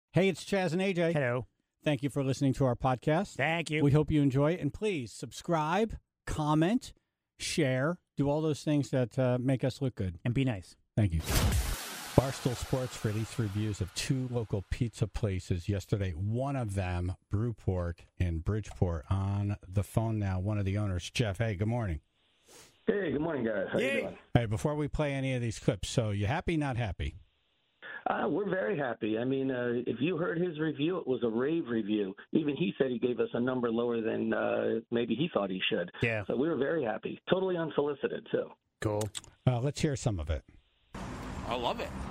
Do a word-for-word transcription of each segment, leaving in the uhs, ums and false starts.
Hey, it's Chaz and A J. Hello. Thank you for listening to our podcast. Thank you. We hope you enjoy it. And please subscribe, comment, share, do all those things that uh, make us look good. And be nice. Thank you. Barstool Sports released reviews of two local pizza places yesterday. One of them, Brewport in Bridgeport. On the phone now, one of the owners, Jeff. Hey, good morning. Hey, good morning, guys. How Yay. you doing? Hey, before we play any of these clips, so you happy, not happy? Uh, we're very happy. I mean, uh, if you heard his review, it was a rave review. Even he said he gave us a number lower than uh, maybe he thought he should. Yeah. So we were very happy. Totally unsolicited, too. Cool. Uh, let's hear some of it. I love it.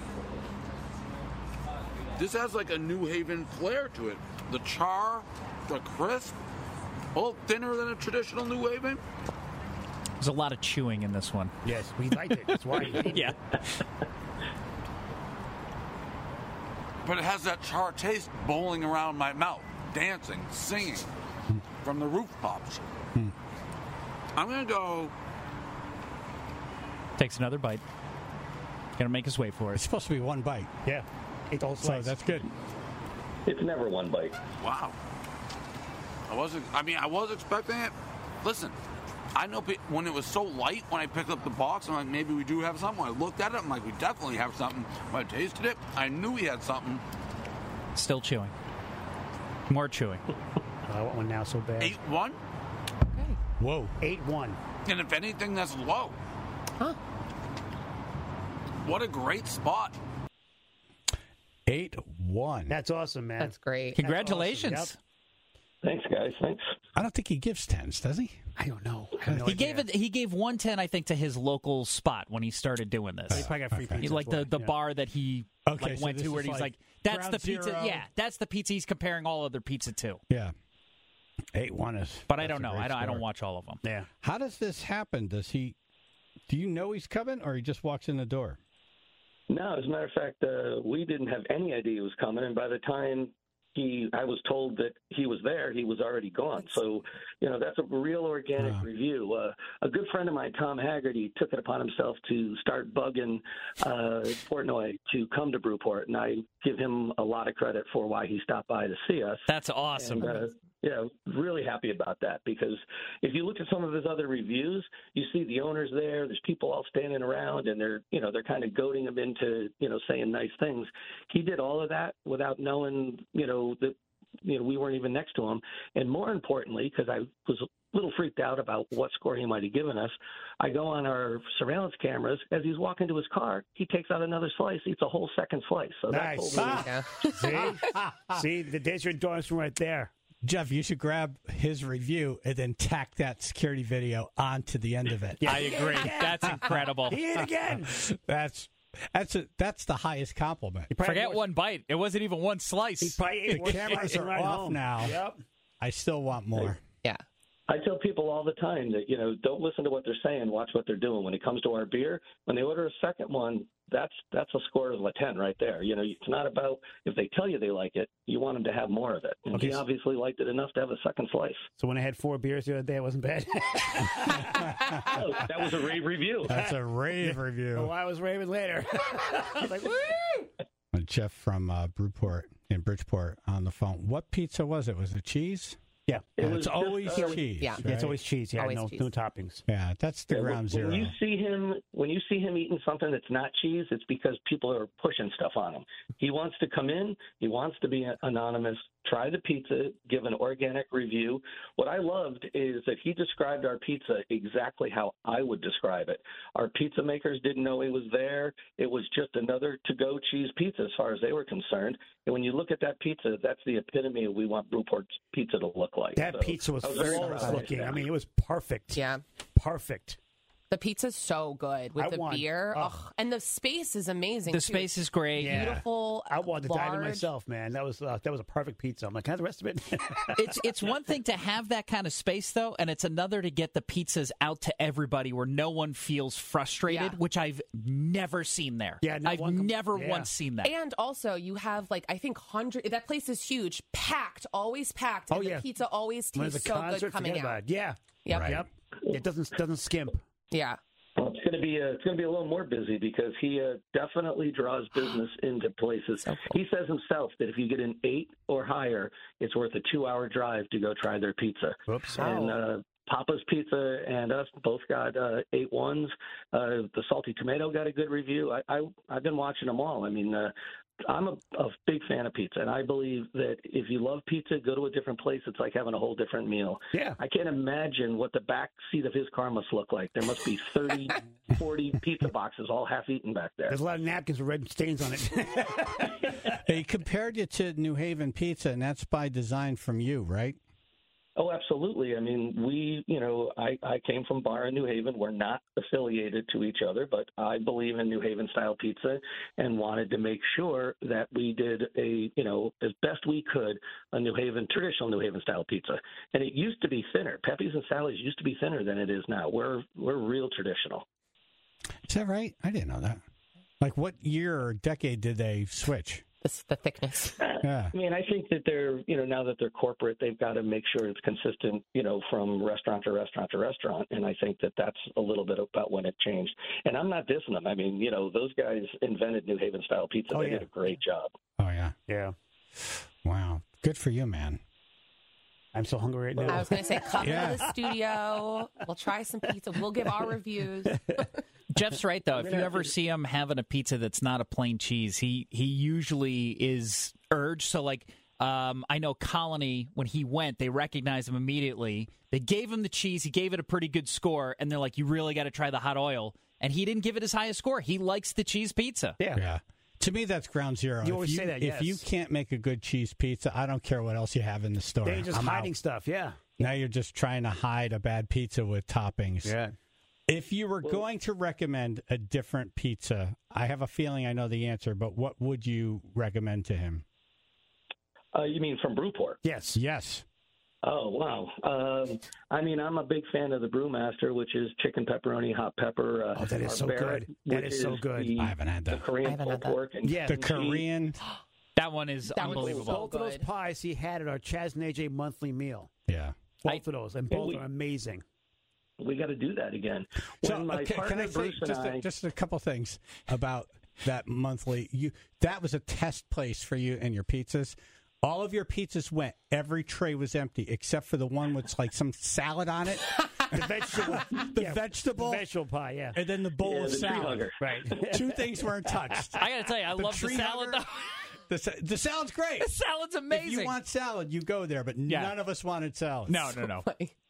This has like a New Haven flair to it. The char, the crisp, a little thinner than a traditional New Haven. There's a lot of chewing in this one. Yes, we liked it. That's why. Yeah. But it has that char taste bowling around my mouth, dancing, singing from the rooftops. Hmm. I'm going to go... Takes another bite. Gonna make us wait for It's it. supposed to be one bite, Yeah. Ate the whole so slice. that's good. It's never one bite. Wow. I wasn't... I mean, I was expecting it. Listen, I know pe- when it was so light, when I picked up the box, I'm like, maybe we do have something. When I looked at it, I'm like, we definitely have something. When I tasted it, I knew we had something. Still chewing. More chewing. I want one now so bad. eight one, Whoa. eight one. and if anything, that's low. Huh. What a great spot. eight one. That's awesome, man. That's great. Congratulations. That's Thanks, guys. Thanks. I don't think he gives tens, does he? I don't know. I have no He idea. gave it. He gave one ten, I think, to his local spot when he started doing this. He probably got free Okay. pizza. He, like the, that's the why. Yeah. bar that he Okay, like, so went this to, where is he's like like, "That's ground the pizza." zero. Yeah, that's the pizza he's comparing all other pizza to. Yeah. eight one is. But I that's don't a know. great I don't. I score. don't watch all of them. Yeah. How does this happen? Does he? Do you know he's coming, or he just walks in the door? No, as a matter of fact, uh, we didn't have any idea he was coming, and by the time he, I was told that he was there, he was already gone. So, you know, that's a real organic Wow. review. Uh, a good friend of mine, Tom Haggerty, took it upon himself to start bugging uh, Portnoy to come to Brewport, and I give him a lot of credit for why he stopped by to see us. That's awesome. And, uh, yeah, really happy about that, because if you look at some of his other reviews, you see the owners there. There's people all standing around, and they're, you know, they're kind of goading him into, you know, saying nice things. He did all of that without knowing, you know, that, you know, we weren't even next to him. And more importantly, because I was a little freaked out about what score he might have given us, I go on our surveillance cameras. As he's walking to his car, he takes out another slice, eats a whole second slice. So Nice. that's Yeah. See? See, the there's your endorsement right there. Jeff, you should grab his review and then tack that security video onto the end of it. Yeah. I agree. That's incredible. He ate again. That's that's a, that's the highest compliment. He probably Forget was- one bite. It wasn't even one He slice. probably ate The one cameras slice and are right off home. now. Yep. I still want more. Yeah. I tell people all the time that, you know, don't listen to what they're saying, watch what they're doing. When it comes to our beer, when they order a second one, that's that's a score of a ten right there. You know, it's not about if they tell you they like it, you want them to have more of it. And Okay. he obviously liked it enough to have a second slice. So when I had four beers the other day, it wasn't bad. Oh, that was a rave review. That's a rave Oh, review. I was raving later. I was like, woo! Jeff from uh, Brewport in Bridgeport on the phone. What pizza was it? Was it cheese? Yeah. It Yeah, was it's just, always uh, cheese. yeah. Yeah, it's right? always cheese. Yeah, Always no, cheese. no toppings. Yeah, that's the Yeah, when- ground zero. When you see him, when you see him eating something that's not cheese, it's because people are pushing stuff on him. He wants to come in. He wants to be anonymous. Try the pizza. Give an organic review. What I loved is that he described our pizza exactly how I would describe it. Our pizza makers didn't know he was there. It was just another to-go cheese pizza as far as they were concerned. And when you look at that pizza, that's the epitome of we want Brewport's pizza to look like. That So pizza was I was very flawless proud of looking. that. I mean, it was perfect. Yeah. Perfect. The pizza's so good with I the want- beer. oh. Ugh. And the space is amazing. The too. space is great. Yeah. Beautiful. I wanted to dive in large. myself, man. That was uh, that was a perfect pizza. I'm like, can I have the rest of it? It's it's one thing to have that kind of space though, and it's another to get the pizzas out to everybody where no one feels frustrated, Yeah. which I've never seen there. Yeah, not I've one com- never yeah. once seen that. And also, you have like I think hundred. That place is huge, packed, always packed. Oh, and yeah. the pizza always When there's tastes a so concert, good coming forget out. about it. Yeah. Yep. Right. Yep. It doesn't doesn't skimp. Yeah. Well, it's going to be a, it's going to be a little more busy because he uh, definitely draws business into places. So cool. He says himself that if you get an eight or higher, it's worth a two-hour drive to go try their pizza. Whoops. And uh, Papa's Pizza and us both got uh, eight ones. Uh, the Salty Tomato got a good review. I, I I've been watching them all. I mean, uh, I'm a, a big fan of pizza, and I believe that if you love pizza, go to a different place. It's like having a whole different meal. Yeah. I can't imagine what the back seat of his car must look like. There must be thirty, forty pizza boxes all half-eaten back there. There's a lot of napkins with red stains on it. He compared you to New Haven Pizza, and that's by design from you, right? Oh, absolutely. I mean, we, you know, I, I came from Bar in New Haven. We're not affiliated to each other, but I believe in New Haven style pizza and wanted to make sure that we did a, you know, as best we could, a New Haven, traditional New Haven style pizza. And it used to be thinner. Pepe's and Sally's used to be thinner than it is now. We're, we're real traditional. Is that right? I didn't know that. Like, what year or decade did they switch? This, the thickness. Yeah. I mean, I think that they're, you know, now that they're corporate, they've got to make sure it's consistent, you know, from restaurant to restaurant to restaurant. And I think that that's a little bit about when it changed. And I'm not dissing them. I mean, you know, those guys invented New Haven style pizza. Oh, they yeah. did a great job. Oh, yeah. Yeah. Wow. Good for you, man. I'm so hungry right now. I was going to say, come Yeah. to the studio. We'll try some pizza. We'll give our reviews. Jeff's right, though. If you ever see him having a pizza that's not a plain cheese, he he usually is urged. So, like, um, I know Colony, when he went, they recognized him immediately. They gave him the cheese. He gave it a pretty good score. And they're like, you really got to try the hot oil. And he didn't give it his highest score. He likes the cheese pizza. Yeah. Yeah. To me, that's ground zero. You if always you, say that, If yes. you can't make a good cheese pizza, I don't care what else you have in the store. They're just I'm hiding out. stuff. Yeah. Now you're just trying to hide a bad pizza with toppings. Yeah. If you were going to recommend a different pizza, I have a feeling I know the answer, but what would you recommend to him? Uh, you mean from Brewport? Yes. Yes. Oh, wow. Um, I mean, I'm a big fan of the Brewmaster, which is chicken pepperoni, hot pepper. Uh, Oh, that is our so Barrett, good. That which is so good. The, I haven't had the that. I Korean haven't pulled had that. pork. And Yeah, The chicken cheese. Korean. That one is That one's unbelievable. so Both of those good. pies he had at our Chaz and A J monthly meal. Yeah. Both I- of those. And both we- are amazing. We got to do that again. So, When my okay, can partner I say Bruce and just I, a, just a couple things about that monthly? You that was a test place for you and your pizzas. All of your pizzas went. Every tray was empty except for the one with like some salad on it, The vegetable. the yeah, vegetable, The vegetable pie, yeah. and then the bowl yeah, of the tree salad. hugger. Right. Two things weren't touched. I got to tell you, I The love the tree salad, hugger, though. The, sa- the salad's great. The salad's amazing. If you want salad, you go there, but Yeah. none of us wanted salad. no, no, no.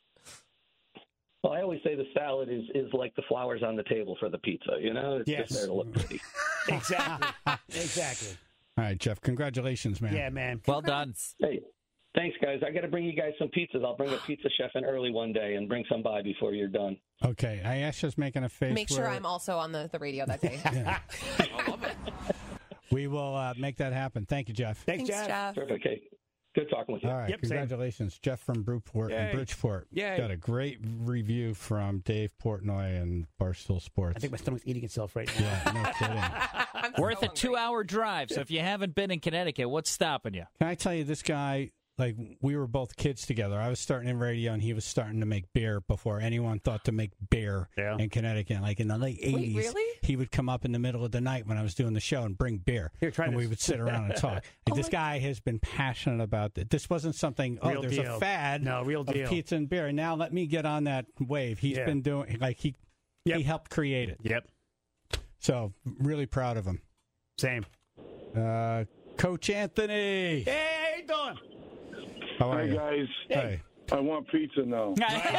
Well, I always say the salad is, is like the flowers on the table for the pizza. You know, it's Yes. just there to look pretty. Exactly. Exactly. All right, Jeff. Congratulations, man. Yeah, man. Well done. Hey, thanks, guys. I got to bring you guys some pizzas. I'll bring a pizza chef in early one day and bring some by before you're done. Okay. Ayesha's making a face. Make sure where I'm also on the, the radio that day. I love it. We will uh, make that happen. Thank you, Jeff. Thanks, Thanks, Jeff. Jeff. Perfect. Okay. Good talking with you. All right. Yep, same. Congratulations, Jeff from Brewport and Yay. Bridgeport. Yay. Got a great review from Dave Portnoy and Barstool Sports. I think my stomach's eating itself right now. Yeah, no kidding. I'm so Worth a hungry. two-hour drive. So if you haven't been in Connecticut, what's stopping you? Can I tell you, this guy, like, we were both kids together. I was starting in radio, and he was starting to make beer before anyone thought to make beer Yeah. in Connecticut. Like, in the late eighties, really? he would come up in the middle of the night when I was doing the show and bring beer. Here, try and we this. would sit around and talk. Like, this guy has been passionate about it. This wasn't something, oh, Real there's deal. a fad No, real of deal. pizza and beer. And now let me get on that wave. He's Yeah. been doing, like, he, Yep. he helped create it. Yep. So, really proud of him. Same. Uh, Coach Anthony. Hey, how you doing? How are Hi, you? guys. Hey. I want pizza now.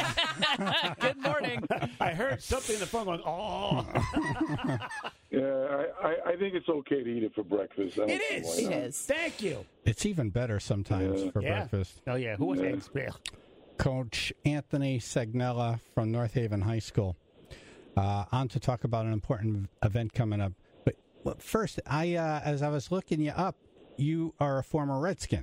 Good morning. I heard something in the phone going, oh. Yeah, I, I, I think it's okay to eat it for breakfast. I don't It see is. why It not. is. Thank you. It's even better sometimes Yeah. for Yeah. breakfast. Oh, yeah. Who was Yeah. eggs? Yeah. Coach Anthony Sagnella from North Haven High School. Uh, on to talk about an important event coming up. But well, first, I uh, as I was looking you up, you are a former Redskin.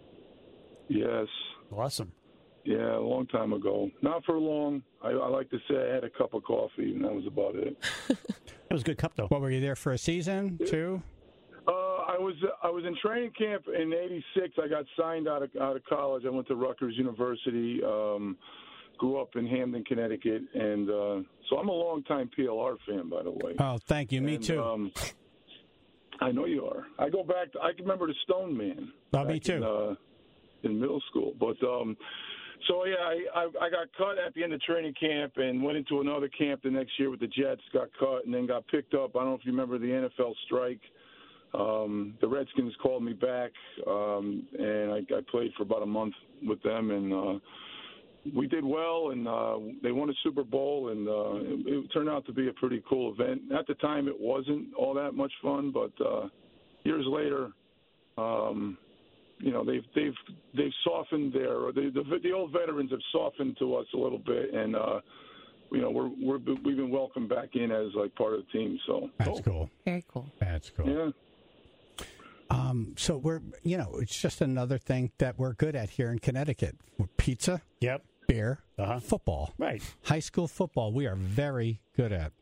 Yes. Awesome. Yeah, a long time ago. Not for long. I, I like to say I had a cup of coffee, and that was about it. That was a good cup, though. What, were you there for a season, two? Uh, I was I was in training camp in eighty-six. I got signed out of out of college. I went to Rutgers University. Um, grew up in Hamden, Connecticut, and uh, so I'm a longtime P L R fan, by the way. Oh, thank you. Me and, too. Um, I know you are. I go back. To, I can remember the Stone Man. Oh, me too. In, uh, in middle school, but um, so yeah, I, I I got cut at the end of training camp and went into another camp the next year with the Jets. Got cut and then got picked up. I don't know if you remember the N F L strike. Um, the Redskins called me back, um, and I, I played for about a month with them, and uh, we did well, and uh, they won a Super Bowl, and uh, it, it turned out to be a pretty cool event. At the time, it wasn't all that much fun, but uh, years later, um, you know, they've they've they've softened their the, the the old veterans have softened to us a little bit, and uh, you know, we're we're we've been welcomed back in as like part of the team. So that's cool. cool. Very cool. That's cool. Yeah. Um, so we're, you know, it's just another thing that we're good at here in Connecticut. We're pizza, Yep. beer, Uh-huh. football. Right. High school football, we are very good at.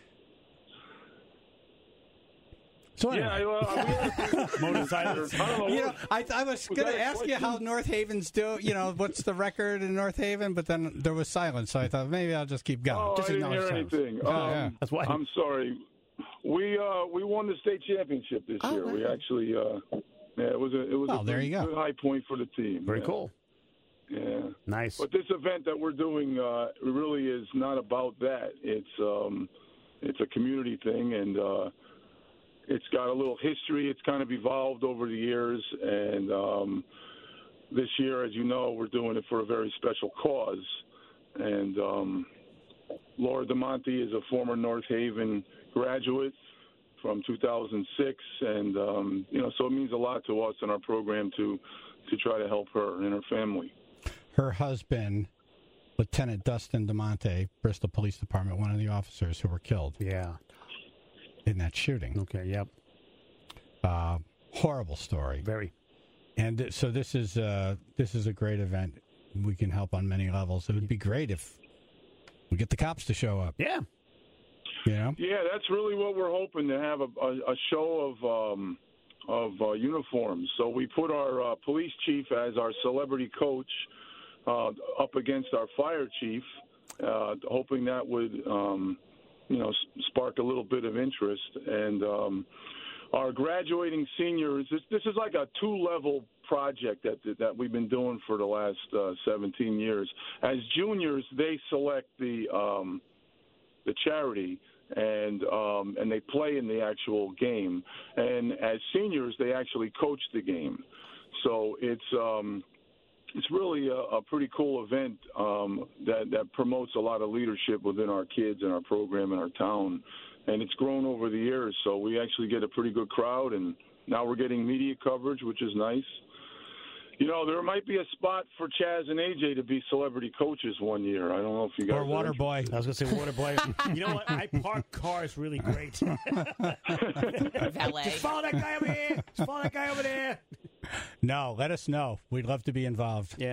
So anyway. Yeah, well, Motorcycles. I don't know. You know, I, I was going that to a ask you question? how North Haven's do. You know, what's the record in North Haven? But then there was silence, so I thought maybe I'll just keep going. Oh, just I didn't hear silence. anything. Oh, um, yeah. That's why. I'm sorry. We uh, we won the state championship this Oh, year. wow. We actually, uh, yeah, it was a it was Oh, a there good, you go. good high point for the team. Very yeah. cool. Yeah. Nice. But this event that we're doing uh, really is not about that. It's um, it's a community thing, and uh, it's got a little history. It's kind of evolved over the years, and um, this year, as you know, we're doing it for a very special cause. And um, Laura DeMonte is a former North Haven graduate from two thousand six, and um, you know, so it means a lot to us in our program to to try to help her and her family. Her husband, Lieutenant Dustin DeMonte, Bristol Police Department, one of the officers who were killed Yeah. in that shooting. Okay. Yep. Uh, horrible story. Very. And th- so this is uh, this is a great event. We can help on many levels. It would be great if we get the cops to show up. Yeah. You know? Yeah, that's really what we're hoping to have a, a, a show of um, of uh, uniforms. So we put our uh, police chief as our celebrity coach uh, up against our fire chief, uh, hoping that would um, you know s- spark a little bit of interest. And um, our graduating seniors, this, this is like a two-level project that that we've been doing for the last uh, seventeen years. As juniors, they select the um, the charity, and um, and they play in the actual game. And as seniors, they actually coach the game. So it's um, it's really a, a pretty cool event um, that that promotes a lot of leadership within our kids and our program and our town. And it's grown over the years, so we actually get a pretty good crowd. And now we're getting media coverage, which is nice. You know, there might be a spot for Chaz and A J to be celebrity coaches one year. I don't know if you guys Or water boy. I was going to say water boy. You know what? I park cars really great. Valet. Just follow that guy over here. Just follow that guy over there. No, let us know. We'd love to be involved. Yeah.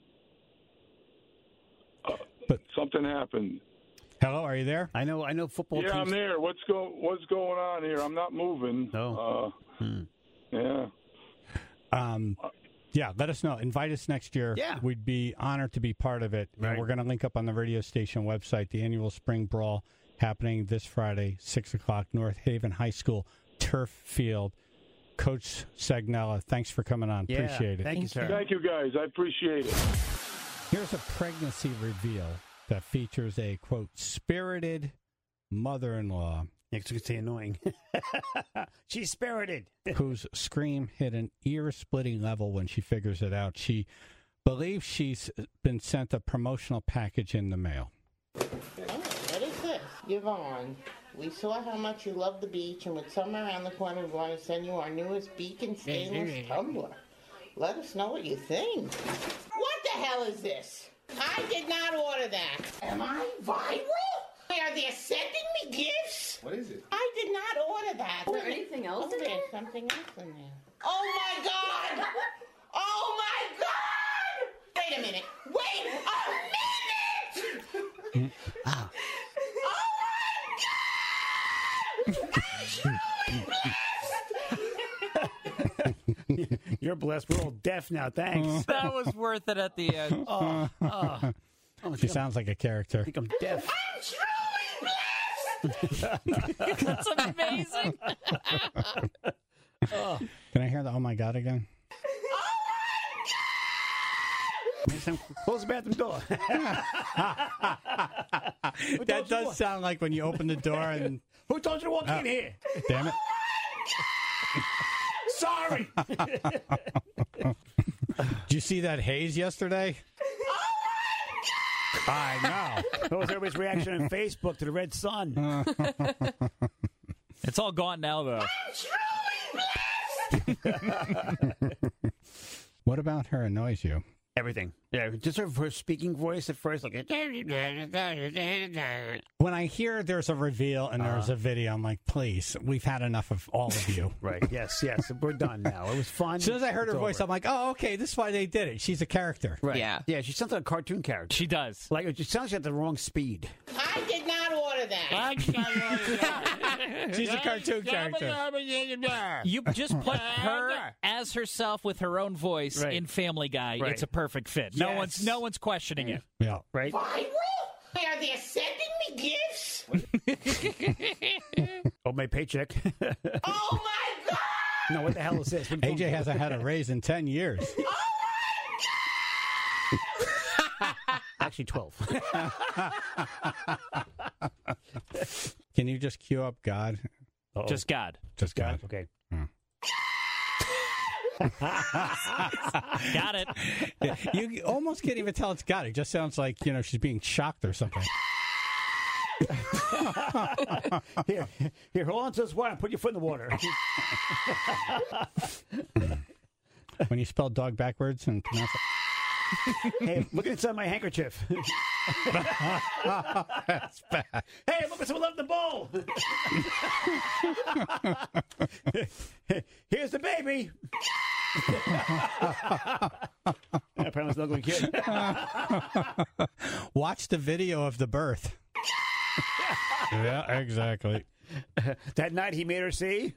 But Something happened. hello, are you there? I know. I know football Yeah, teams. I'm there. What's go What's going on here? I'm not moving. No. Uh, Hmm. Yeah. Um, yeah, let us know. Invite us next year. Yeah. We'd be honored to be part of it. Right. And we're going to link up on the radio station website the annual Spring Brawl happening this Friday, six o'clock, North Haven High School turf field. Coach Sagnella, thanks for coming on. Yeah. Appreciate it. Thank you, sir. Thank you, guys. I appreciate it. Here's a pregnancy reveal that features a, quote, spirited mother-in-law Next, you could say annoying. She's spirited. whose scream hit an ear-splitting level when she figures it out. She believes she's been sent a promotional package in the mail. Oh, what is this? Yvonne, we saw how much you love the beach, and with summer around the corner, we want to send you our newest Beacon stainless tumbler. Let us know what you think. What the hell is this? I did not order that. Am I viral? Are they sending me gifts? What is it? I did not order that. Is there anything else Oh, in there's there? something else in there. Oh my God! Oh my God! Wait a minute! Wait a minute! Wow. Oh my God! I'm truly blessed! You're blessed. We're all deaf now. Thanks. That was worth it at the end. Oh, oh. Oh, She sounds like a character. I think I'm deaf. That's amazing. Oh. Can I hear the oh my God again? Close the bathroom door. That does sound like when you open the door and... Who told you to walk Oh. in here? Damn it. Sorry. Did you see that haze yesterday? I know. What was everybody's reaction on Facebook to the red sun? It's all gone now, though. What about her annoys you? Everything. Yeah, just her, her speaking voice at first, like. When I hear there's a reveal and there's Uh. a video, I'm like, please, we've had enough of all of you. Right. Yes. Yes. We're done now. It was fun. As soon as I heard It's her voice, over. I'm like, oh, okay, this is why they did it. She's a character. Right. Yeah. Yeah. She sounds like a cartoon character. She does. Like it just sounds like she at the wrong speed. I did not order that. She's a cartoon character. You just put her as herself with her own voice Right. in Family Guy. Right. It's a perfect fit. No Yes. one's no one's questioning it. Yeah. Right. Viral? Are they sending me gifts? Oh, my paycheck. Oh my God! No, what the hell is this? What are you A J doing? hasn't had a raise in ten years. Actually twelve. Can you just cue up God? Uh-oh. Just God. Just God. God. Okay. Got it. Yeah, you almost can't even tell it's God. It just sounds like, you know, she's being shocked or something. Here, here, hold on to this wire and put your foot in the water. When you spell dog backwards and pronounce it. Hey, look inside my handkerchief. That's bad. Hey, look what's left in the bowl. Here's the baby. Apparently, it's an ugly kid. Watch the video of the birth. Yeah, exactly. That night he made her see.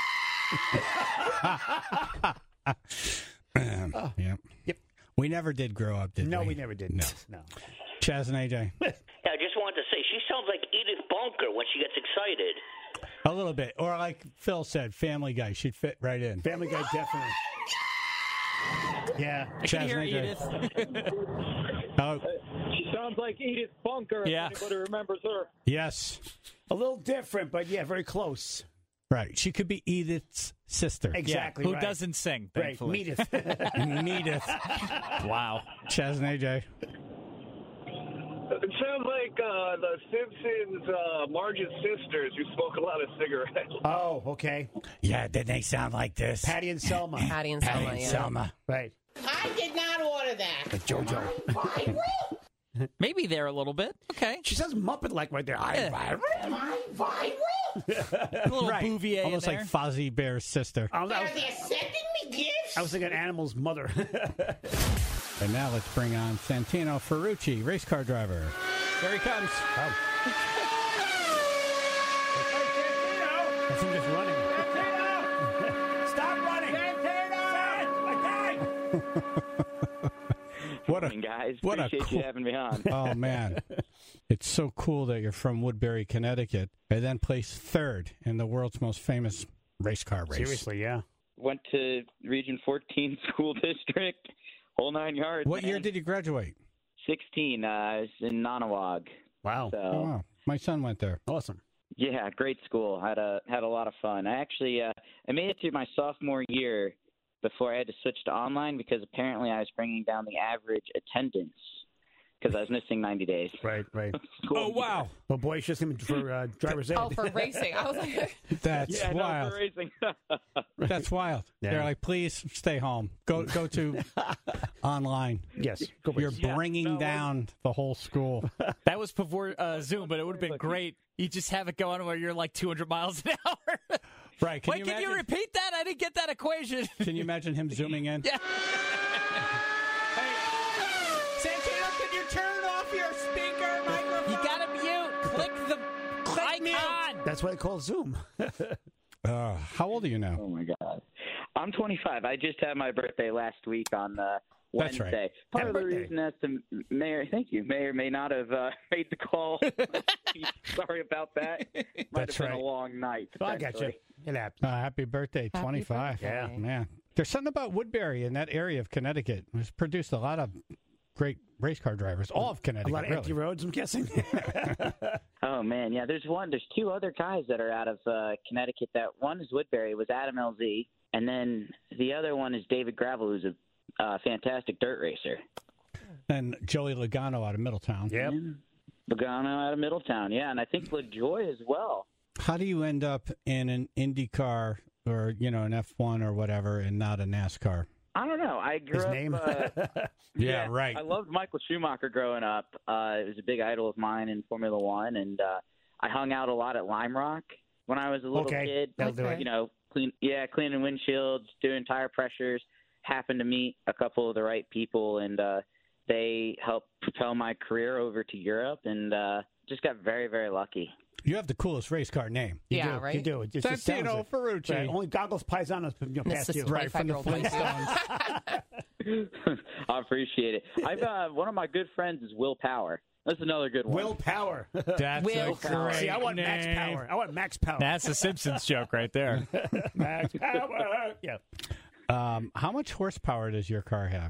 Um, yep. Yep. We never did grow up, did No, we? we never did. No. No. Chaz and A J. Yeah, I just wanted to say, she sounds like Edith Bunker when she gets excited. A little bit. Or like Phil said, Family Guy. She'd fit right in. Family Guy, definitely. Yeah. I can Chaz hear and A J. Edith. Oh, She sounds like Edith Bunker, Yeah. if anybody remembers her. yes. A little different, but yeah, very close. Right. She could be Edith's sister. Exactly. Who right. doesn't sing, Right. thankfully. Edith. Edith. Wow. Chaz and A J. It sounds like uh, the Simpsons, uh, Marge's sisters, who smoke a lot of cigarettes. Oh, okay. Yeah, did they sound like this? Patty and Selma. Patty and Patty Selma, and yeah. Selma. Right. I did not order that. Like JoJo. Viral? Maybe there a little bit. Okay. She sounds Muppet-like right there. I, I, Am I viral? A little Right. Bouvier Almost in like there. Fozzie Bear's sister. I was, I Are was, they sending me gifts? I was thinking Animal's mother. And now let's bring on Santino Ferrucci, race car driver. Here he comes. That's him just running. Stop running! What a guys. what a Appreciate cool- you having me on. Oh man, it's so cool that you're from Woodbury, Connecticut, and then placed third in the world's most famous race car race. Seriously, yeah. Went to Region fourteen school district, whole nine yards. What man. year did you graduate? sixteen. Uh, I was in Nonawag. Wow. So, Oh, wow. My son went there. Awesome. yeah, great school. Had a had a lot of fun. I actually uh, I made it through my sophomore year before I had to switch to online because apparently I was bringing down the average attendance because I was missing ninety days. Right, right. Oh wow, Well, boy, it's just him for uh, driver's ed. Oh, for racing. I was like, that's Yeah, no, wild. for racing. That's wild. Yeah. They're like, please stay home. Go go to online. Yes. Go You're race. bringing no, down the whole school. That was before uh, Zoom, but it would have been great. You just have it going where you're like two hundred miles an hour. Right? Can Wait, you can you imagine? repeat that? I didn't get that equation. Can you imagine him zooming in? Yeah. Santino, can you turn off your speaker microphone? You gotta mute. Click the icon. That's why they call it Zoom. Uh, how old are you now? Oh my god. I'm twenty-five. I just had my birthday last week on the Wednesday. That's right. Part Happy of the birthday. reason that the mayor, thank you, mayor may not have uh, made the call. Sorry about that. Might That's have been right. a long night. Oh, I got you. potentially. It happens. Uh, happy birthday, Happy twenty-five. birthday. Yeah. Man, there's something about Woodbury in that area of Connecticut. It's produced a lot of great race car drivers. All of A Connecticut, lot of really. empty roads, I'm guessing. Oh man, yeah. There's one. There's two other guys that are out of uh, Connecticut. That one is Woodbury. It was Adam L Z, and then the other one is David Gravel, who's a uh, fantastic dirt racer. And Joey Logano out of Middletown. Yep. Logano out of Middletown, yeah, and I think LaJoy as well. How do you end up in an Indy car or, you know, an F one or whatever and not a NASCAR? I don't know. I grew His up. name? Uh, Yeah, right. I loved Michael Schumacher growing up. Uh, it was a big idol of mine in Formula One, and uh, I hung out a lot at Lime Rock when I was a little Okay, kid. that'll do it. You know, clean, yeah, cleaning windshields, doing tire pressures. Happened to meet a couple of the right people, and uh, they helped propel my career over to Europe, and uh, just got very, very lucky. You have the coolest race car name. You Yeah, do, right? You do. It just, just sounds Santino it. Ferrucci. Right, only Goggles Paisanos you know, This past is you. Right, from the twenty-five-year-old boy. I appreciate it. I've uh, one of my good friends is Will Power. That's another good one. Will Power. That's Will a Power. great See, I want Max name. Power. I want Max Power. That's a Simpsons joke right there. Max Power. Yeah. Um, how much horsepower does your car have?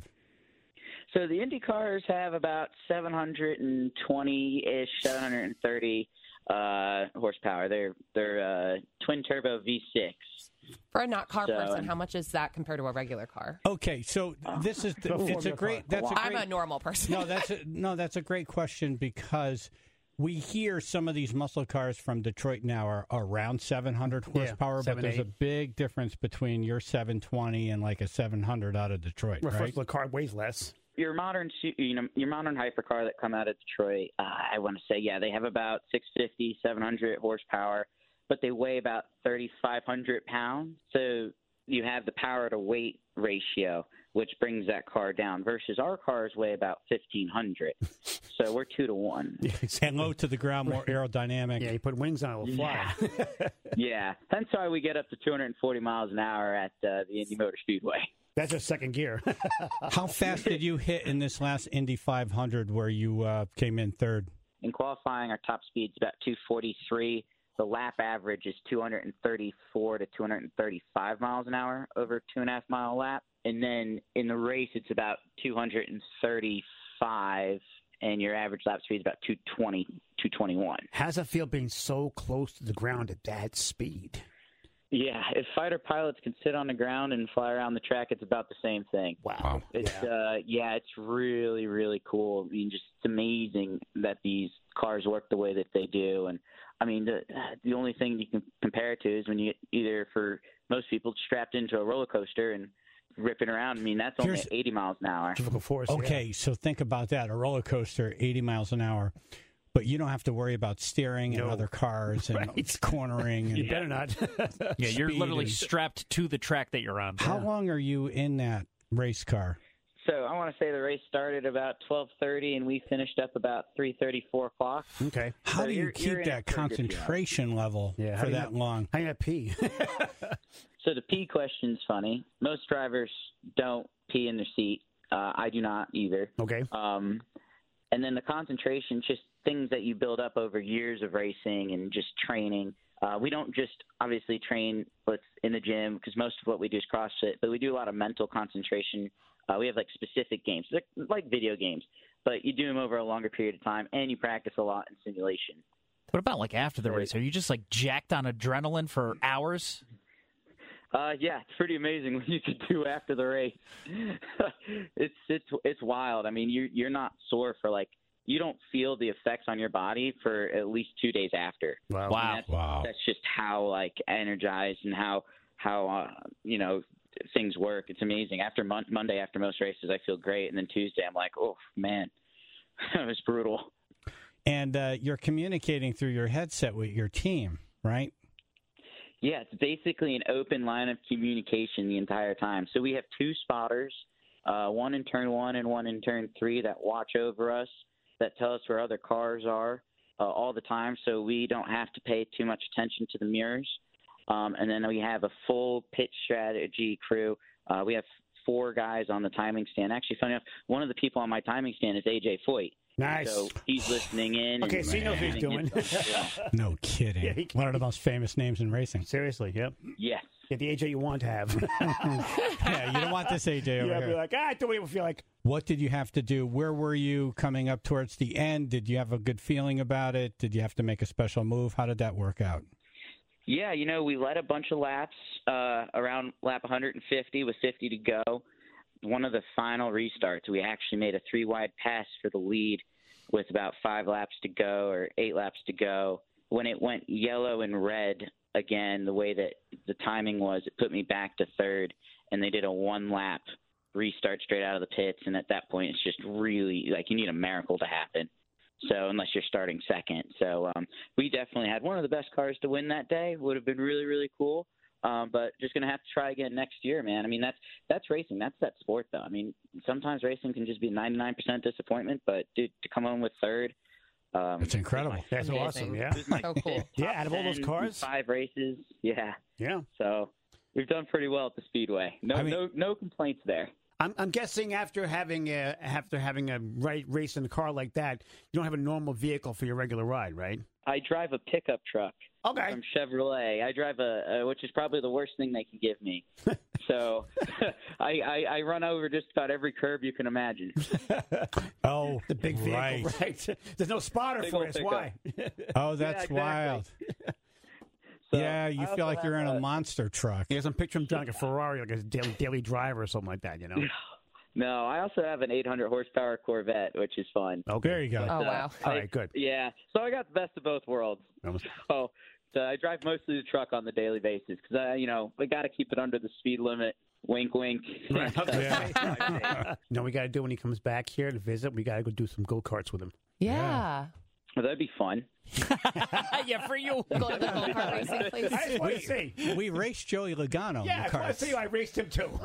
So the Indy cars have about seven twenty-ish, seven thirty uh, horsepower. They're they're uh, twin turbo V six. For a not car So, person, um, how much is that compared to a regular car? Okay, so this is the, Go it's a Formula great car. that's a I'm great a normal person. no that's a, no that's a great question because we hear some of these muscle cars from Detroit now are around seven hundred horsepower, but seven, there's a eight. big difference between your seven twenty and like a seven hundred out of Detroit, Well, right? first, the car weighs less. Your modern, su- you know, your modern hypercar that come out of Detroit, uh, I want to say, yeah, they have about six fifty, seven hundred horsepower, but they weigh about thirty-five hundred pounds. So you have the power to weight ratio, which brings that car down. Versus our cars weigh about fifteen hundred. So we're two to one. And low to the ground, more aerodynamic. Yeah, you put wings on it, it'll fly. Yeah, that's why we get up to two hundred forty miles an hour at uh, the Indy Motor Speedway. That's a second gear. How fast did you hit in this last Indy five hundred where you uh, came in third? In qualifying, our top speed's about two forty-three. The lap average is two thirty-four to two thirty-five miles an hour over a two and a half mile lap. And then in the race, it's about two thirty-five, and your average lap speed is about two twenty, two twenty-one. How's it feel being so close to the ground at that speed? Yeah, if fighter pilots can sit on the ground and fly around the track, it's about the same thing. Wow. It's yeah. uh yeah, it's really, really cool. I mean, just it's amazing that these cars work the way that they do. And I mean, the the only thing you can compare it to is when you get either, for most people, strapped into a roller coaster and ripping around. I mean, that's only Here's- at eighty miles an hour. Typical force. Okay, so think about that. A roller coaster, eighty miles an hour, but you don't have to worry about steering and No. other cars and Right. cornering. And You better not. Yeah, you're Speed literally and- strapped to the track that you're on. How long are you in that race car? So I want to say the race started about twelve thirty, and we finished up about three thirty, four o'clock. Okay. How So do you you're- keep you're in that it for a good job. concentration level Yeah, how for do you that not- long? I got pee. So the pee question's funny. Most drivers don't pee in their seat. Uh, I do not either. Okay. Um, and then the concentration, just things that you build up over years of racing and just training. Uh, we don't just obviously train with in the gym because most of what we do is CrossFit, but we do a lot of mental concentration. Uh, we have like specific games, like, like video games, but you do them over a longer period of time, and you practice a lot in simulation. What about like after the race? Are you just like jacked on adrenaline for hours? Uh, yeah, it's pretty amazing what you could do after the race. it's it's it's wild. I mean, you you're not sore for like you don't feel the effects on your body for at least two days after. Wow. I mean, Wow. that's, Wow. that's just how like energized and how how uh, you know things work. It's amazing. After mon- Monday, after most races, I feel great, and then Tuesday, I'm like, oh man, it was brutal. And uh, you're communicating through your headset with your team, right? Yeah, it's basically an open line of communication the entire time. So we have two spotters, uh, one in turn one and one in turn three, that watch over us, that tell us where other cars are uh, all the time, so we don't have to pay too much attention to the mirrors. Um, and then we have a full pit strategy crew. Uh, we have four guys on the timing stand. Actually, funny enough, one of the people on my timing stand is A J Foyt. Nice. So he's listening in. Okay, and so he knows what he's doing. No kidding. Yeah, he- One of the most famous names in racing. Seriously, yep. Yes. Get the A J you want to have. Yeah, you don't want this A J over yeah, here. be like, ah, do what you feel like. What did you have to do? Where were you coming up towards the end? Did you have a good feeling about it? Did you have to make a special move? How did that work out? Yeah, you know, we led a bunch of laps uh, around lap one hundred fifty with fifty to go. One of the final restarts, we actually made a three-wide pass for the lead with about five laps to go or eight laps to go. When it went yellow and red again, the way that the timing was, it put me back to third, and they did a one-lap restart straight out of the pits, and at that point it's just really, like, you need a miracle to happen. So unless you're starting second. So um, we definitely had one of the best cars to win that day. Would have been really, really cool. Um, but just going to have to try again next year, man. I mean, that's that's racing. That's that sport, though. I mean, sometimes racing can just be ninety-nine percent disappointment, but dude, to come home with third. Um, It's incredible. That's Amazing. awesome, yeah. It was my So cool. fifth Yeah, top out of all those ten, cars? Five races. Yeah. Yeah. So we've done pretty well at the Speedway. No, I mean- no, no complaints there. I'm, I'm guessing after having a, after having a right race in a car like that, you don't have a normal vehicle for your regular ride, right? I drive a pickup truck. Okay. From Chevrolet. I drive a, a which is probably the worst thing they can give me. So I, I, I run over just about every curb you can imagine. Oh, The big vehicle, right. right? There's no spotter Big for old it. That's pickup. why. Oh, that's exactly. wild. So Yeah, you I feel also like you're in have a monster truck. Yeah, some picture him driving like a Ferrari, like a daily, daily driver or something like that, you know? No, I also have an eight hundred horsepower Corvette, which is fun. Okay. There you go. Oh, Uh, wow. All I- right, good. Yeah, so I got the best of both worlds. So, so I drive mostly the truck on the daily basis because I, you know, we got to keep it under the speed limit. Wink, wink. Right. Okay. Yeah. No, we got to do when he comes back here to visit. We got to go do some go karts with him. Yeah. Well, that'd be fun. Yeah, for you. Go to the go-kart racing place. I just want to see. We raced Joey Logano Yeah, I in the want to see karts. you. I raced him too.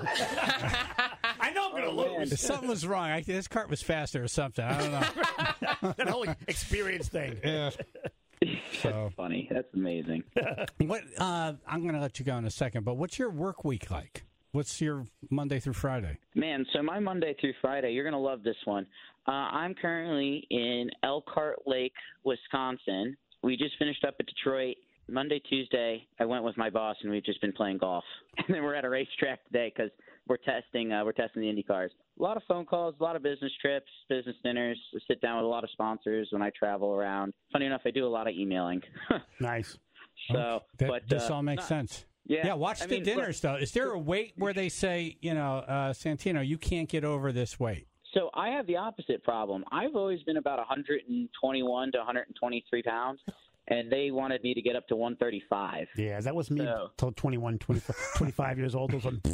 I know I'm going to lose. Something was wrong. I, this cart was faster or something. I don't know. That whole experience thing. Yeah. So, Funny. That's amazing. what? Uh, I'm going to let you go in a second. But what's your work week like? What's your Monday through Friday? Man, so my Monday through Friday, you're going to love this one. Uh, I'm currently in Elkhart Lake, Wisconsin. We just finished up at Detroit. Monday, Tuesday, I went with my boss, and we've just been playing golf. And then we're at a racetrack today because we're testing uh, we're testing the Indy cars. A lot of phone calls, a lot of business trips, business dinners. I sit down with a lot of sponsors when I travel around. Funny enough, I do a lot of emailing. Nice. So, That, but this uh, all makes not- sense. Yeah, Yeah, watch I the mean, dinners, though. Is there a weight where they say, you know, uh, Santino, you can't get over this weight? So I have the opposite problem. I've always been about one twenty-one to one twenty-three pounds, and they wanted me to get up to one thirty-five. Yeah, that was me So- till twenty-one, twenty-five, twenty-five years old. Those one-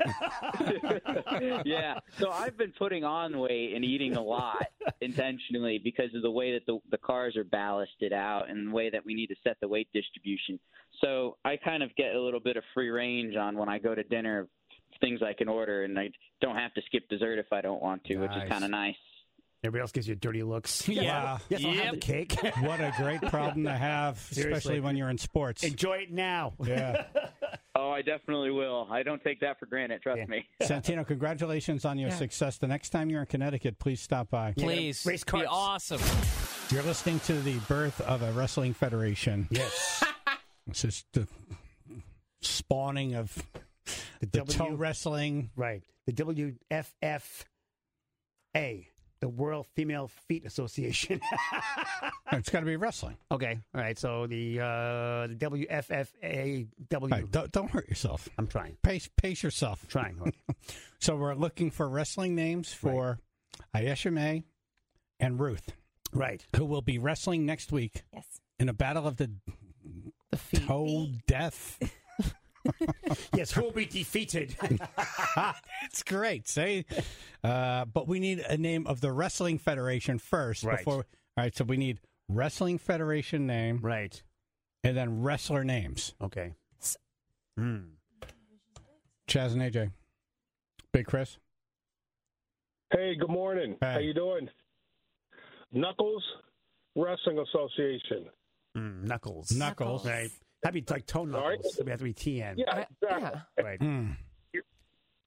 Yeah, so I've been putting on weight and eating a lot intentionally because of the way that the, the cars are ballasted out and the way that we need to set the weight distribution. So I kind of get a little bit of free range on when I go to dinner, things I can order, and I don't have to skip dessert if I don't want to, which Nice. is kind of nice. Everybody else gives you dirty looks. Yeah. Yes, I'll have Yep. the cake. What a great problem to have, Seriously. especially when you're in sports. Enjoy it now. Yeah. Oh, I definitely will. I don't take that for granted, trust Yeah. me. Santino, congratulations on your Yeah. success. The next time you're in Connecticut, please stop by. Please. Race Be carts. awesome. You're listening to the birth of a wrestling federation. Yes. This is the spawning of The, the W, toe wrestling. right. The W F F A, the World Female Feet Association. It's got to be wrestling. Okay. All right. So the uh, the W F F A W. All right, don't, don't hurt yourself. I'm trying. Pace, pace yourself. Trying. So we're looking for wrestling names for Ayesha May and Ruth, Right. who will be wrestling next week Yes. in a battle of the The feet. toe death. Yes. Who will be defeated? It's great. Say, uh, but we need a name of the wrestling federation first. Right. Before, all right. So we need wrestling federation name, Right. and then wrestler names. Okay. Hmm. Chaz and A J. Big Chris. Hey, good morning. Hey. How you doing? Knuckles Wrestling Association. Mm, knuckles. Knuckles. Right. That'd be like toe All right. knuckles. That'd have to be T N. Yeah, Uh, exactly. yeah. Right. Mm.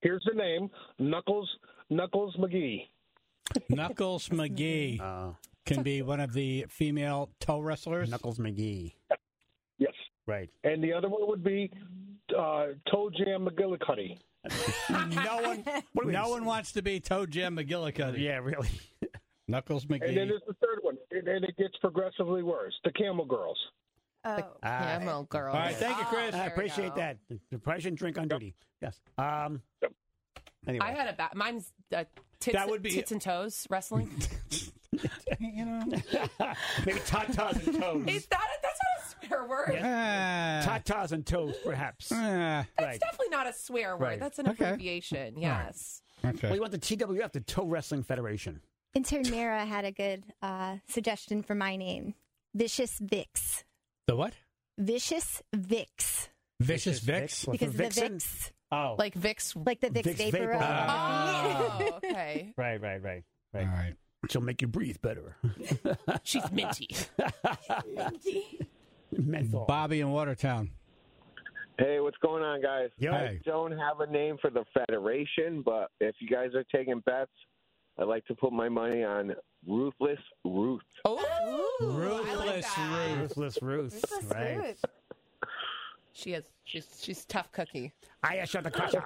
Here's the name: Knuckles Knuckles McGee. Knuckles McGee Uh, can be one of the female toe wrestlers. Knuckles McGee. Yes. Right. And the other one would be uh, Toe Jam McGillicuddy. no one, no one wants to be Toe Jam McGillicuddy. Yeah, really. Knuckles McGee. And then there's the third one, and and it gets progressively worse. The Camel Girls. Oh, Ah. Camel Girl. All right, thank you, Chris. I There we appreciate go. that. You probably shouldn't drink on duty. Yes. Um. Anyway. I had a bad. Mine's uh, tits, That would be- tits and toes wrestling. you know, Maybe tatas and toes. Is that a, that's not a swear word? Ah. Tatas and toes, perhaps. Ah. That's Right. definitely not a swear word. Right. That's an Okay. abbreviation. Yes. Okay. Well, you want the T W F, the Toe Wrestling Federation. Intern Mara had a good uh, suggestion for my name. Vicious Vix. The what? Vicious Vix. Vicious Vix? What, for Because the Vixen? Vix, Oh. Like Vicks. like the Vicks, Vicks Vapor. Vapor. Rub. Ah. Oh, okay. Right, right, right. All Right. right. She'll make you breathe better. She's minty. Menthol. Bobby in Watertown. Hey, what's going on, guys? Yo. I don't have a name for the federation, but if you guys are taking bets, I'd like to put my money on Ruthless Ruth. Oh, Ruthless Ruth. Ruthless Ruth. Ruthless Right. Ruth. She is. She's she's tough cookie. I shot the crusher.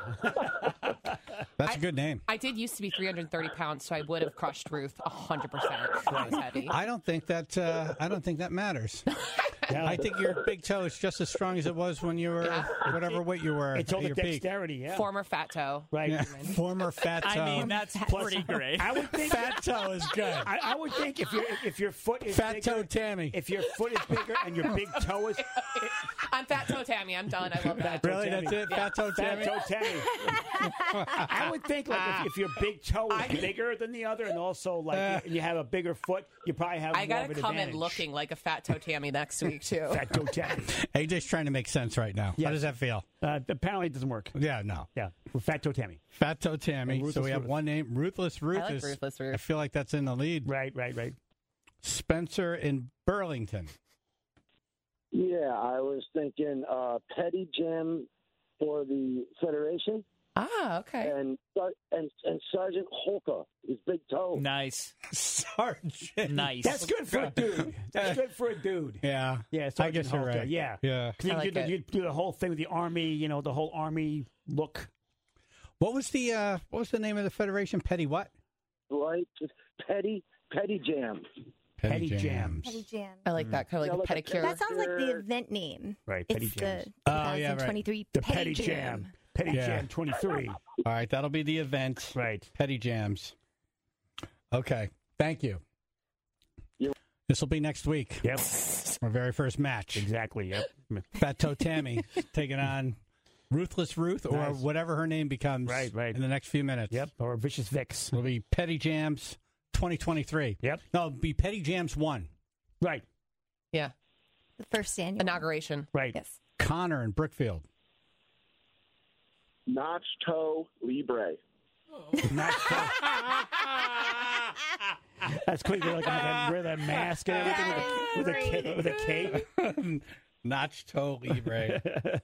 That's a good name. I did used to be three hundred thirty pounds, so I would have crushed Ruth one hundred percent. I was heavy. I don't think that. Uh, I don't think that matters. I think your big toe is just as strong as it was when you were Yeah. whatever weight you were It's all at the your peak. dexterity, yeah. Former fat toe. Right. Yeah. Former fat toe. I mean, that's pretty great. I would think fat toe is good. I, I would think if your if your foot is Fat bigger, toe Tammy. if your foot is bigger and your big toe is I'm fat toe Tammy. I'm done. I love that. Fat toe Really? Tammy. That's it? Fat toe Tammy? Fat toe Tammy. I would think like if, if your big toe is bigger than the other, and also like Uh. and you have a bigger foot, you probably have I more gotta of an come advantage. in looking like a fat toe Tammy next week too. Fat toe Tammy. A J's trying to make sense right now. How Yes. does that feel? Uh, apparently, it doesn't work. Yeah, no. Yeah, we're Fat Toe Tammy. Fat toe Tammy. And So we Ruthless have Ruth. one name. Ruthless Ruth I like is. Ruthless I Ruth. feel like that's in the lead. Right, right, right. Spencer in Burlington. Yeah, I was thinking uh, Petty Jam for the Federation. Ah, okay. And and and Sergeant Holker, his big toe. Nice. Sergeant. Nice. That's good for a dude. That's good for a dude. Yeah. Yeah, I Sergeant guess you're Halter, right. Yeah. Yeah. 'Cause you, I like do, it. you do the whole thing with the army, you know, the whole army look. What was the uh, What was the name of the federation? Petty what? Right, Petty Petty Jam. Petty Jams. Jams. Petty Jam. I like that kind of Yeah, like a like a- pedicure. That sounds like the event name. Right, It's Petty the Jams. Oh, yeah, right. twenty twenty-three The Petty, Petty Jam. Jam. Petty Yeah. Jam twenty-three. All right, that'll be the event. Right. Petty Jams. Okay. Thank you. This will be next week. Yep. Our very first match. Exactly. Yep. Fat Toe Tammy taking on Ruthless Ruth or Nice. whatever her name becomes Right, right. in the next few minutes. Yep. Or Vicious Vix. It'll be Petty Jams twenty twenty-three. Yep. No, it'll be Petty Jams one. Right. Yeah. The first annual. Inauguration. Right. Yes. Connor in Brookfield. Notch Toe Libre. Not That's quick. Like, like wear that mask and everything with a, with a, ca- with a cape. Notch Toe Libre.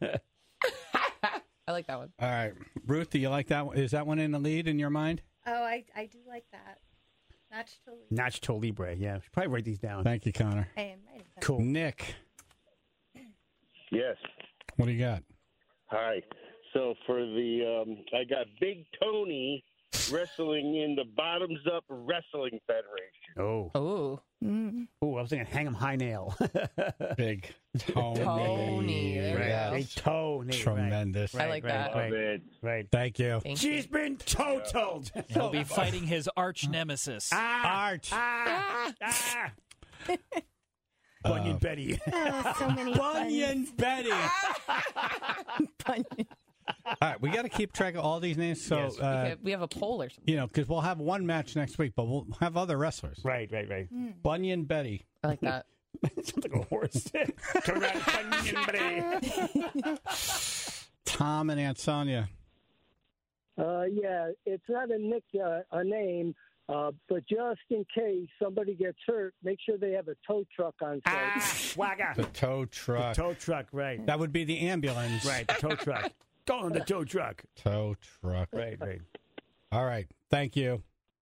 I like that one. All right. Ruth, do you like that one? Is that one in the lead in your mind? Oh, I, I do like that. Notch totally. Nacho Toe Libre. Yeah. Should probably write these down. Thank you, Connor. I am writing that. Cool. Nick, Yes. what do you got? Hi. So for the, um, I got Big Tony wrestling in the Bottoms Up Wrestling Federation. Oh. Oh. Mm. Oh, I was thinking hang 'em high nail. Big Tony. Tony, there we Yes. go. Big Tony. Tremendous. Right, I like right, that. Right, Man. right. Thank you. Thank She's you. been totaled. He'll be fighting his arch nemesis. Ah, Art. ah, ah. Bunyan Uh, Betty. Oh, so many Bunyan Betty. Bunyan. All right, we got to keep track of all these names. So, Yes. We uh, have- we have a poll or something. you know, because we'll have one match next week, but we'll have other wrestlers. Right, right, right. Bunyan Betty. I like that. Sounds like a horse. Turn around, Bunyan Betty. Tom and Aunt Sonia. Uh, yeah, it's not a nick, uh, a name, uh, but just in case somebody gets hurt, make sure they have a tow truck on site. Ah, swagger. The tow truck. Tow truck, right. That would be the ambulance. Right, the tow truck. Go on the tow truck. Tow truck. Right, right. All right. Thank you.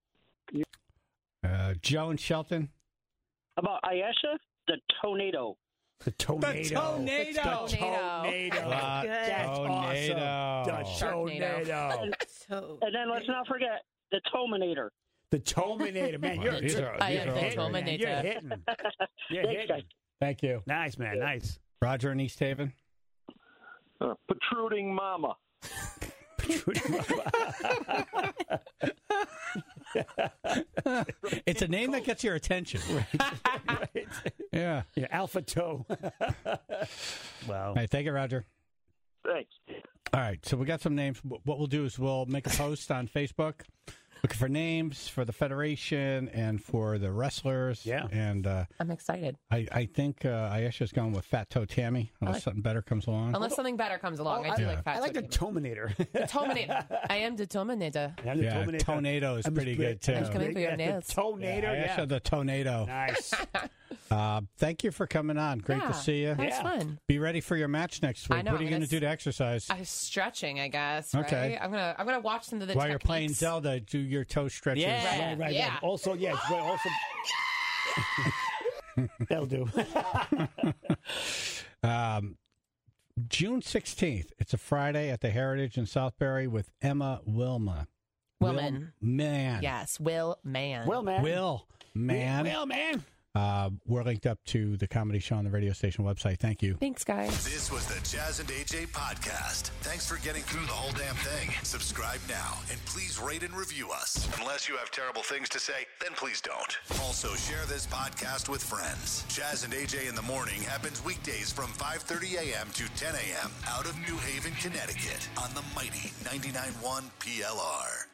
Uh, Joe and Shelton. About Ayesha, the tornado. The tornado. The tornado. The tornado. Wow. That's Tornado. awesome. The tornado. And, and then let's not forget the Tominator. The Tominator, man. You're, These you're, are- I these am are the all great. Tominator. you're hitting. You're Thanks, hitting. Thank you. Nice, man. Nice. Roger in East Haven. Uh, protruding mama. It's a name that gets your attention. Right. Yeah. Yeah, Alpha Toe. Wow. All right, thank you, Roger. Thanks. All right, so we got some names. Wh- What we'll do is we'll make a post on Facebook looking for names for the Federation and for the wrestlers. Yeah. And uh, I'm excited. I, I think uh, Ayesha's going with Fat Toe Tammy unless like- something better comes along. Unless something better comes along, I do Yeah. like fat. I like the Tominator. the Tominator. I am the Tominator. I'm the Yeah, Tominator. tornado is I'm pretty the- good, too. I'm coming for your Yeah, nails. The Tonator, Ayesha yeah. the Tornado. Nice. Uh, thank you for coming on. Great Yeah, to see you. That was Yeah. fun. Be ready for your match next week. I know, What are you I'm going to gonna do to exercise? I was stretching, I guess. Okay. Right? I'm gonna I'm gonna watch some of the While you're playing techniques. Zelda, do your toe stretches. Yeah, right, right, Yeah. right. Also, yes, but also. That'll do. Um, June sixteenth, it's a Friday at the Heritage in Southbury with Emma Wilma. Willman. Will Man. Yes, Will Man. Well, man. Will Man. Well, man. Uh, we're linked up to the Comedy Show on the radio station website. Thank you. Thanks, guys. This was the Jazz and A J podcast. Thanks for getting through the whole damn thing. Subscribe now and please rate and review us. Unless you have terrible things to say, then please don't. Also, share this podcast with friends. Jazz and A J in the Morning happens weekdays from five thirty a.m. to ten a.m. out of New Haven, Connecticut on the mighty ninety-nine point one P L R.